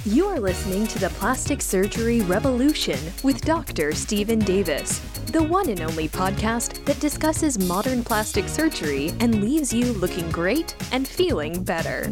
You are listening to the Plastic Surgery Revolution with Dr. Stephen Davis, the one and only podcast that discusses modern plastic surgery and leaves you looking great and feeling better.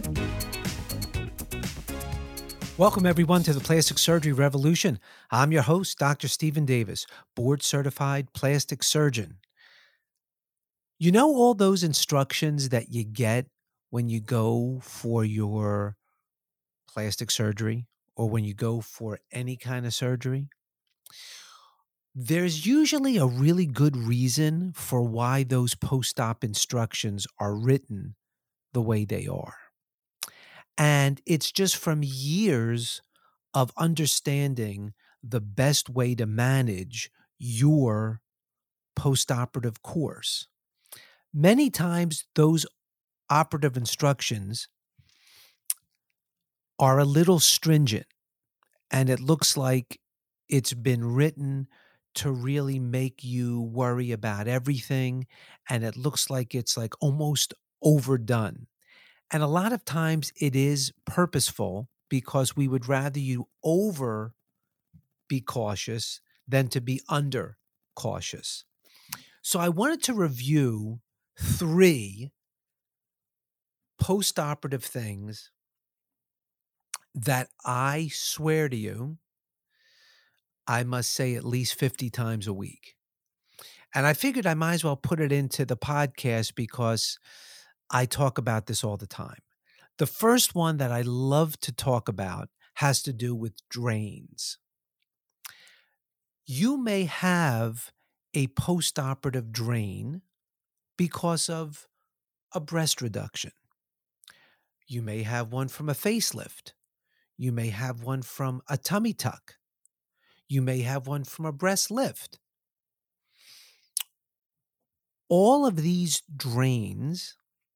Welcome, everyone, to the Plastic Surgery Revolution. I'm your host, Dr. Stephen Davis, board-certified plastic surgeon. You know all those instructions that you get when you go for your plastic surgery or when you go for any kind of surgery? There's usually a really good reason for why those post-op instructions are written the way they are. And it's just from years of understanding the best way to manage your postoperative course. Many times those operative instructions are a little stringent, and it looks like it's been written to really make you worry about everything, and it looks like it's like almost overdone. And a lot of times it is purposeful because we would rather you be cautious than to be under cautious. So I wanted to review 3 postoperative things that I swear to you, I must say at least 50 times a week. And I figured I might as well put it into the podcast because I talk about this all the time. The first one that I love to talk about has to do with drains. You may have a postoperative drain because of a breast reduction. You may have one from a facelift. You may have one from a tummy tuck. You may have one from a breast lift. All of these drains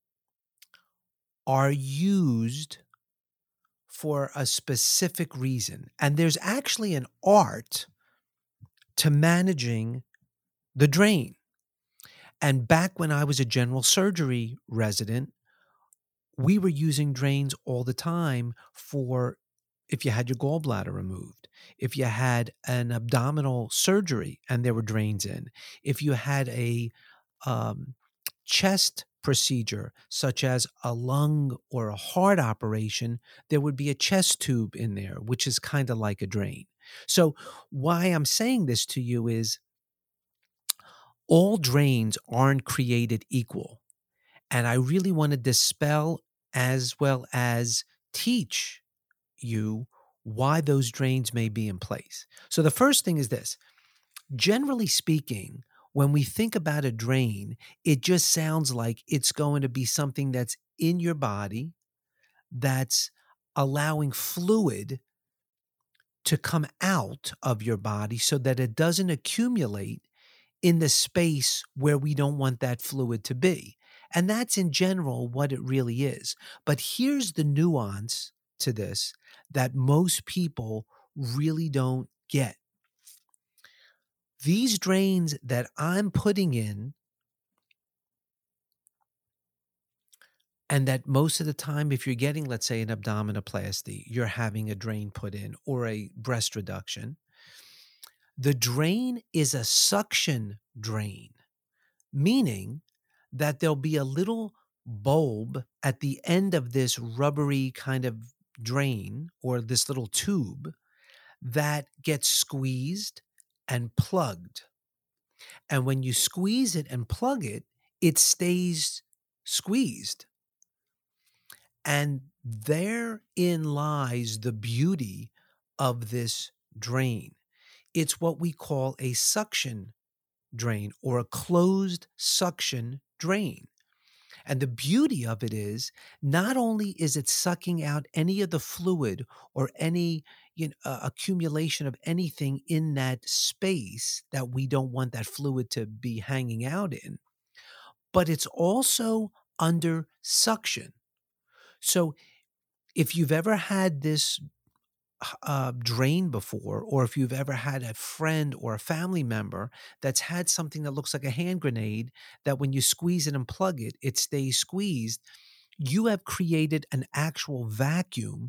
are used for a specific reason. And there's actually an art to managing the drain. And back when I was a general surgery resident, we were using drains all the time for if you had your gallbladder removed, if you had an abdominal surgery and there were drains in, if you had a chest procedure, such as a lung or a heart operation, there would be a chest tube in there, which is kind of like a drain. So why I'm saying this to you is all drains aren't created equal. And I really want to dispel as well as teach you why those drains may be in place. So the first thing is this. Generally speaking, when we think about a drain, it just sounds like it's going to be something that's in your body that's allowing fluid to come out of your body so that it doesn't accumulate in the space where we don't want that fluid to be. And that's in general what it really is. But here's the nuance to this that most people really don't get. These drains that I'm putting in, and that most of the time, if you're getting, let's say, an abdominoplasty, you're having a drain put in or a breast reduction, the drain is a suction drain, meaning that there'll be a little bulb at the end of this rubbery kind of drain or this little tube that gets squeezed and plugged. And when you squeeze it and plug it, it stays squeezed. And therein lies the beauty of this drain. It's what we call a suction drain or a closed suction drain. And the beauty of it is not only is it sucking out any of the fluid or any accumulation of anything in that space that we don't want that fluid to be hanging out in, but it's also under suction. So if you've ever had this drain before, or if you've ever had a friend or a family member that's had something that looks like a hand grenade, that when you squeeze it and plug it, it stays squeezed, you have created an actual vacuum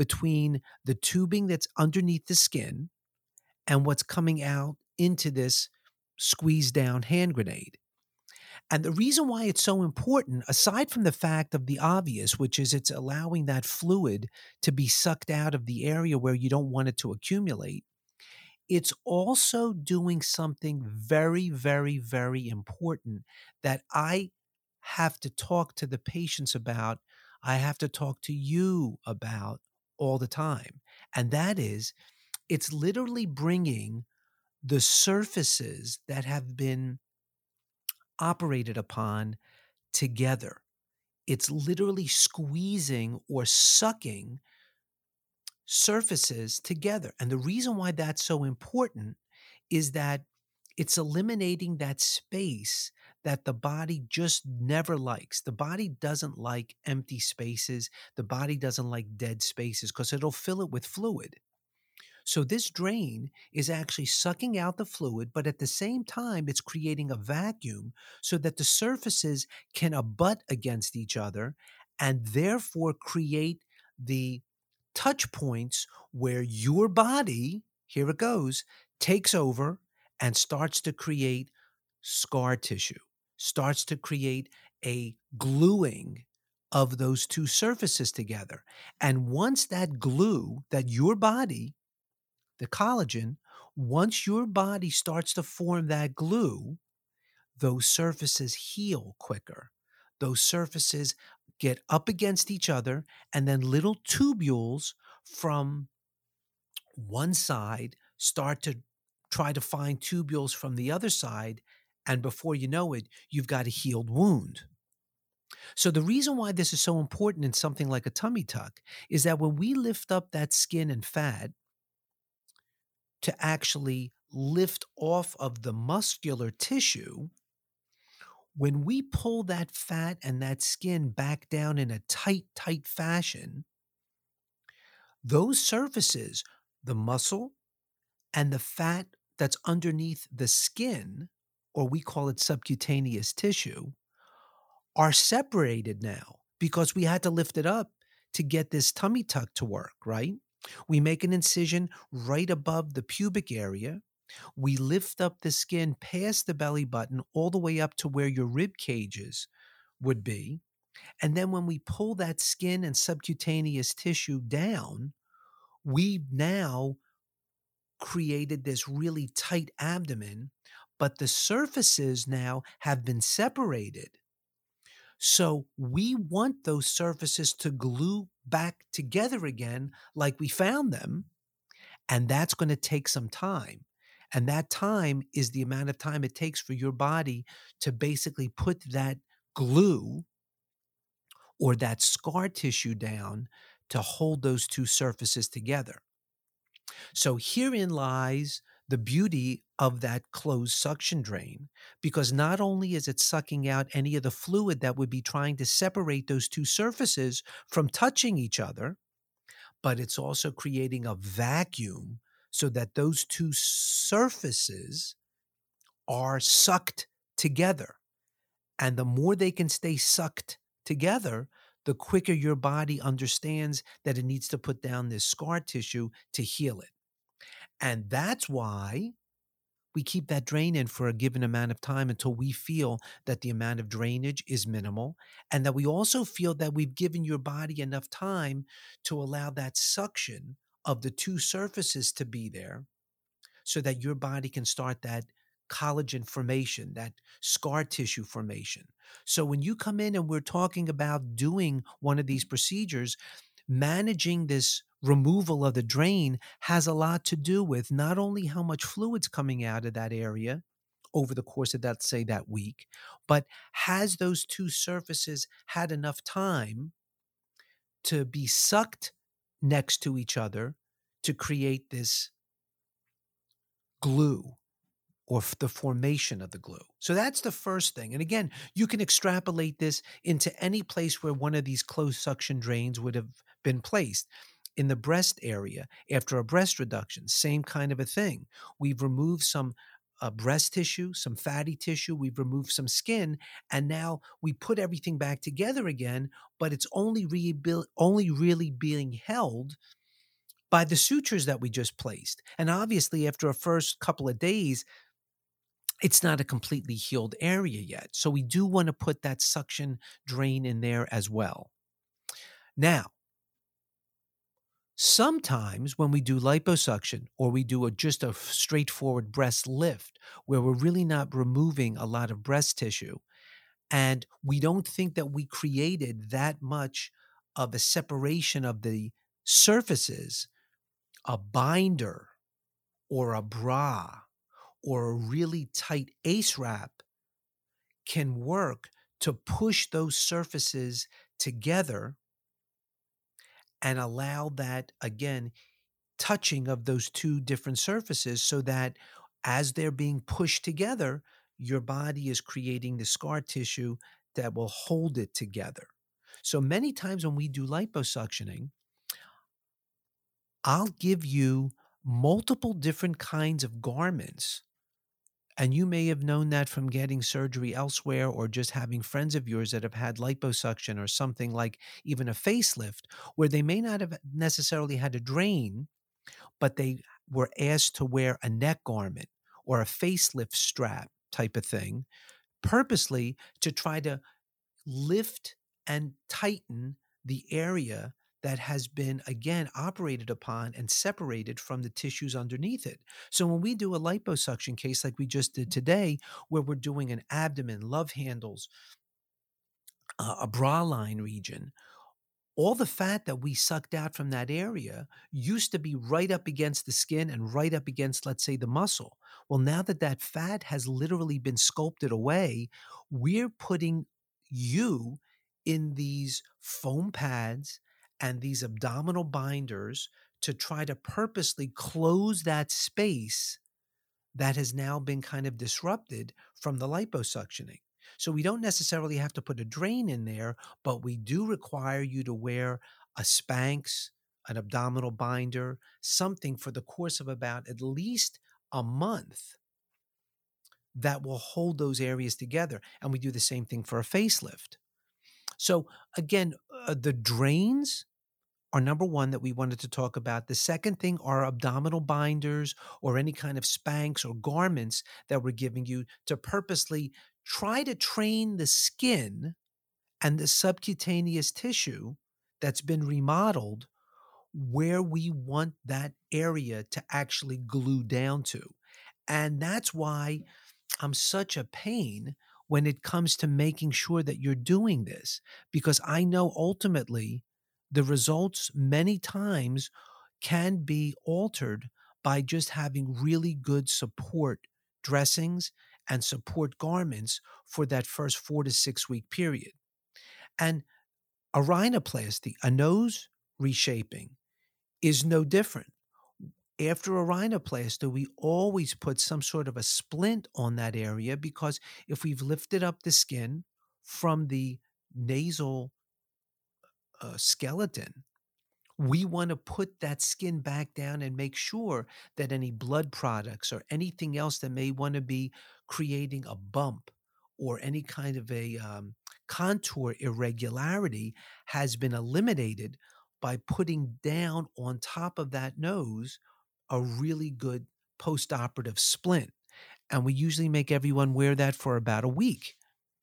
between the tubing that's underneath the skin and what's coming out into this squeeze down hand grenade. And the reason why it's so important, aside from the fact of the obvious, which is it's allowing that fluid to be sucked out of the area where you don't want it to accumulate, it's also doing something very, very, very important that I have to talk to the patients about. I have to talk to you about all the time. And that is, it's literally bringing the surfaces that have been operated upon together. It's literally squeezing or sucking surfaces together. And the reason why that's so important is that it's eliminating that space that the body just never likes. The body doesn't like empty spaces. The body doesn't like dead spaces because it'll fill it with fluid. So this drain is actually sucking out the fluid, but at the same time, it's creating a vacuum so that the surfaces can abut against each other and therefore create the touch points where your body, here it goes, takes over and starts to create scar tissue, starts to create a gluing of those two surfaces together. And once that glue, that your body, the collagen, once your body starts to form that glue, those surfaces heal quicker. Those surfaces get up against each other, and then little tubules from one side start to try to find tubules from the other side. And before you know it, you've got a healed wound. So, the reason why this is so important in something like a tummy tuck is that when we lift up that skin and fat, to actually lift off of the muscular tissue, when we pull that fat and that skin back down in a tight, tight fashion, those surfaces, the muscle and the fat that's underneath the skin, or we call it subcutaneous tissue, are separated now because we had to lift it up to get this tummy tuck to work, right? We make an incision right above the pubic area. We lift up the skin past the belly button all the way up to where your rib cages would be. And then when we pull that skin and subcutaneous tissue down, we now created this really tight abdomen, but the surfaces now have been separated. So we want those surfaces to glue back together again like we found them. And that's going to take some time. And that time is the amount of time it takes for your body to basically put that glue or that scar tissue down to hold those two surfaces together. So herein lies the beauty of that closed suction drain, because not only is it sucking out any of the fluid that would be trying to separate those two surfaces from touching each other, but it's also creating a vacuum so that those two surfaces are sucked together. And the more they can stay sucked together, the quicker your body understands that it needs to put down this scar tissue to heal it. And that's why we keep that drain in for a given amount of time until we feel that the amount of drainage is minimal, and that we also feel that we've given your body enough time to allow that suction of the two surfaces to be there so that your body can start that collagen formation, that scar tissue formation. So when you come in and we're talking about doing one of these procedures, managing this removal of the drain has a lot to do with not only how much fluid's coming out of that area over the course of that, say, that week, but has those two surfaces had enough time to be sucked next to each other to create this glue or the formation of the glue. So that's the first thing. And again, you can extrapolate this into any place where one of these closed suction drains would have been placed. In the breast area, after a breast reduction, same kind of a thing. We've removed some breast tissue, some fatty tissue, we've removed some skin, and now we put everything back together again, but it's only really being held by the sutures that we just placed. And obviously, after a first couple of days, it's not a completely healed area yet. So we do want to put that suction drain in there as well. Now, sometimes when we do liposuction or we do just a straightforward breast lift where we're really not removing a lot of breast tissue and we don't think that we created that much of a separation of the surfaces, a binder or a bra or a really tight ace wrap can work to push those surfaces together and allow that, again, touching of those two different surfaces so that as they're being pushed together, your body is creating the scar tissue that will hold it together. So many times when we do liposuctioning, I'll give you multiple different kinds of garments. And you may have known that from getting surgery elsewhere or just having friends of yours that have had liposuction or something like even a facelift, where they may not have necessarily had a drain, but they were asked to wear a neck garment or a facelift strap type of thing, purposely to try to lift and tighten the area that has been, again, operated upon and separated from the tissues underneath it. So when we do a liposuction case like we just did today, where we're doing an abdomen, love handles, a bra line region, all the fat that we sucked out from that area used to be right up against the skin and right up against, let's say, the muscle. Well, now that that fat has literally been sculpted away, we're putting you in these foam pads and these abdominal binders to try to purposely close that space that has now been kind of disrupted from the liposuctioning. So we don't necessarily have to put a drain in there, but we do require you to wear a Spanx, an abdominal binder, something for the course of about at least a month that will hold those areas together. And we do the same thing for a facelift. So again, the drains are number one that we wanted to talk about. The second thing are abdominal binders or any kind of Spanx or garments that we're giving you to purposely try to train the skin and the subcutaneous tissue that's been remodeled where we want that area to actually glue down to. And that's why I'm such a pain when it comes to making sure that you're doing this, because I know ultimately the results many times can be altered by just having really good support dressings and support garments for that first 4 to 6 week period. And a rhinoplasty, a nose reshaping, is no different. After a rhinoplasty, we always put some sort of a splint on that area because if we've lifted up the skin from the nasal skeleton, we want to put that skin back down and make sure that any blood products or anything else that may want to be creating a bump or any kind of a contour irregularity has been eliminated by putting down on top of that nose a really good post-operative splint. And we usually make everyone wear that for about a week.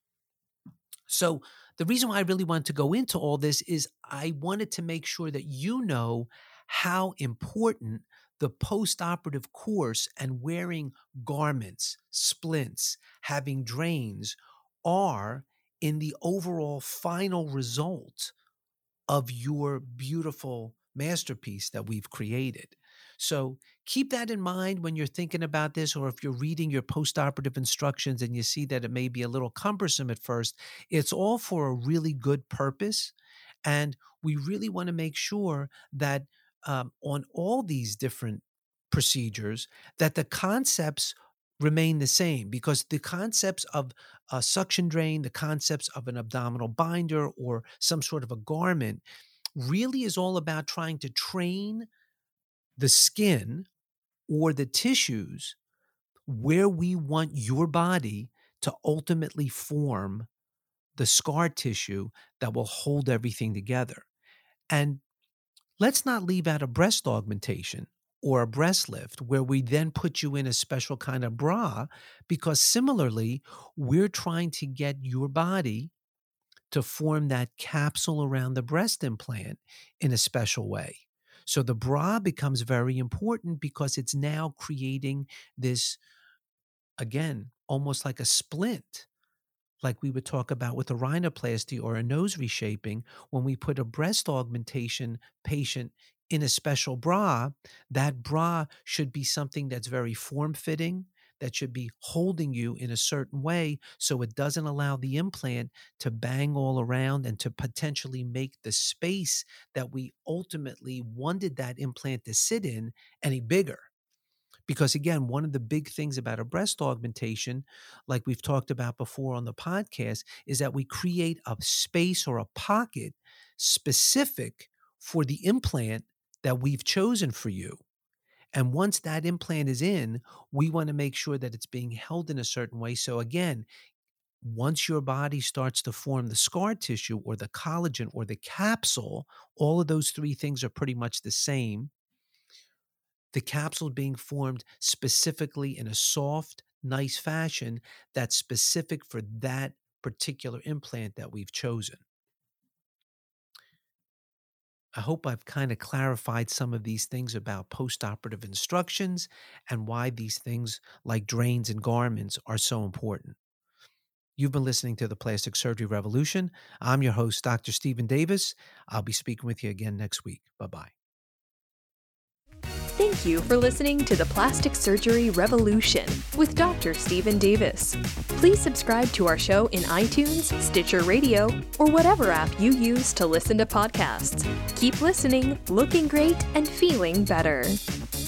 So the reason why I really wanted to go into all this is I wanted to make sure that you know how important the post-operative course and wearing garments, splints, having drains are in the overall final result of your beautiful masterpiece that we've created. So keep that in mind when you're thinking about this, or if you're reading your postoperative instructions and you see that it may be a little cumbersome at first. It's all for a really good purpose. And we really want to make sure that on all these different procedures, that the concepts remain the same, because the concepts of a suction drain, the concepts of an abdominal binder or some sort of a garment really is all about trying to train the skin or the tissues where we want your body to ultimately form the scar tissue that will hold everything together. And let's not leave out a breast augmentation or a breast lift where we then put you in a special kind of bra, because similarly, we're trying to get your body to form that capsule around the breast implant in a special way. So the bra becomes very important because it's now creating this, again, almost like a splint, like we would talk about with a rhinoplasty or a nose reshaping. When we put a breast augmentation patient in a special bra, that bra should be something that's very form-fitting, that should be holding you in a certain way so it doesn't allow the implant to bang all around and to potentially make the space that we ultimately wanted that implant to sit in any bigger. Because again, one of the big things about a breast augmentation, like we've talked about before on the podcast, is that we create a space or a pocket specific for the implant that we've chosen for you. And once that implant is in, we want to make sure that it's being held in a certain way. So again, once your body starts to form the scar tissue or the collagen or the capsule, all of those three things are pretty much the same. The capsule being formed specifically in a soft, nice fashion that's specific for that particular implant that we've chosen. I hope I've kind of clarified some of these things about postoperative instructions and why these things like drains and garments are so important. You've been listening to the Plastic Surgery Revolution. I'm your host, Dr. Stephen Davis. I'll be speaking with you again next week. Bye-bye. Thank you for listening to the Plastic Surgery Revolution with Dr. Stephen Davis. Please subscribe to our show in iTunes, Stitcher Radio, or whatever app you use to listen to podcasts. Keep listening, looking great, and feeling better.